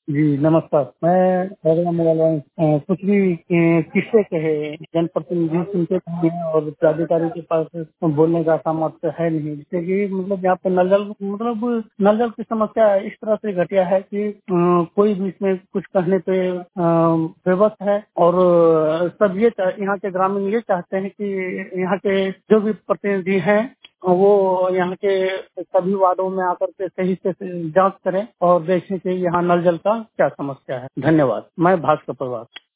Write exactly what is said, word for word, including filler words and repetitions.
जी नमस्कार। मैं प्रोग्राम वाला अ, कुछ भी अ, किस्से कहे जनप्रतिनिधि सुनते भी हैं और प्राधिकारी के पास बोलने का सामर्थ्य है नहीं, जैसे कि मतलब यहाँ पे नल जल मतलब नल जल की समस्या इस तरह से घटिया है कि अ, कोई भी इसमें कुछ कहने पे अ, विवश है और अ, सब ये चाह- यहाँ के ग्रामीण ये चाहते हैं कि यहाँ के जो भी प्रतिनिधि हैं वो यहाँ के सभी वार्डों में आकर के सही से जांच करें और देखें कि यहाँ नल जल का क्या समस्या है। धन्यवाद। मैं भास्कर प्रभात।